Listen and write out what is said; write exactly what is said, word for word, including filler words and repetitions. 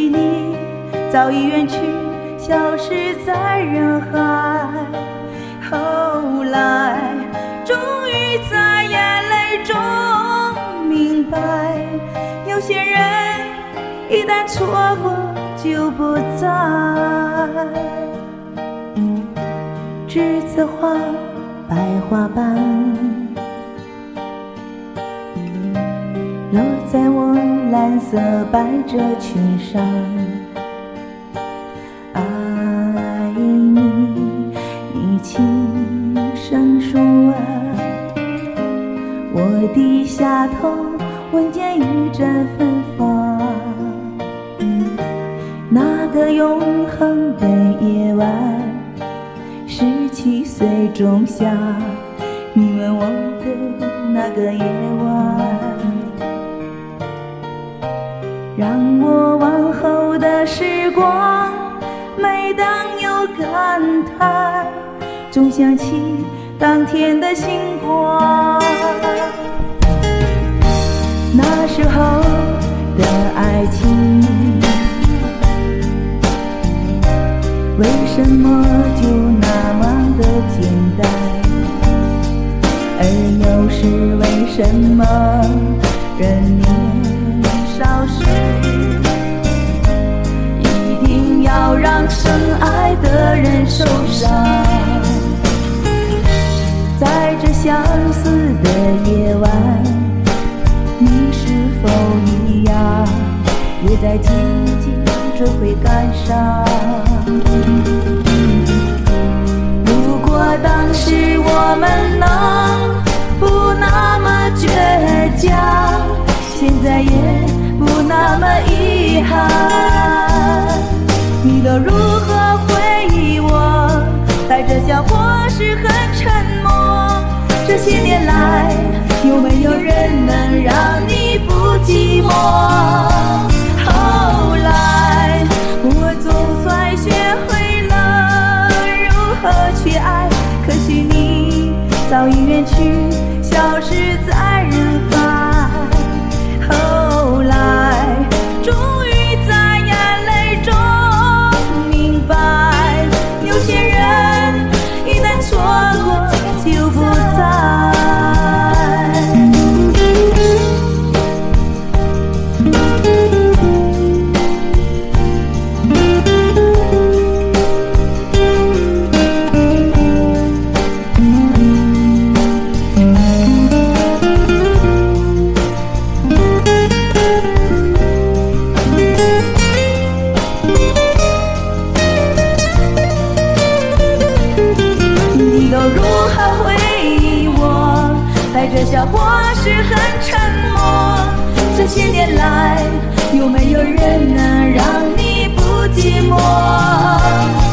你早已远去，消失在人海。后来终于在眼泪中明白，有些人一旦错过就不再。栀子花，白花瓣，落在我蓝色百褶裙上。爱你，你轻声说啊，我低下头，闻见一阵芬芳。那个永恒的夜晚，十七岁仲夏，你问我的那个夜晚，让我往后的时光，每当有感叹，总想起当天的星光。那时候的爱情，为什么就那么的简单？而又是为什么人年少时，一定要让深爱的人受伤？在这相似的夜晚，你是否一样，也在渐渐追悔感伤？如果当时我们能不那么倔强，现在也不那么遗憾。你都如何回忆我？带着笑或是很沉默。这些年来，有没有人能让你不寂寞？后来我总算学会了如何去爱，可惜你早已远去，消失在人海。后来终于在眼泪中明白，有些人一旦错过就不再。带着笑或是很沉默，这些年来，有没有人能让你不寂寞？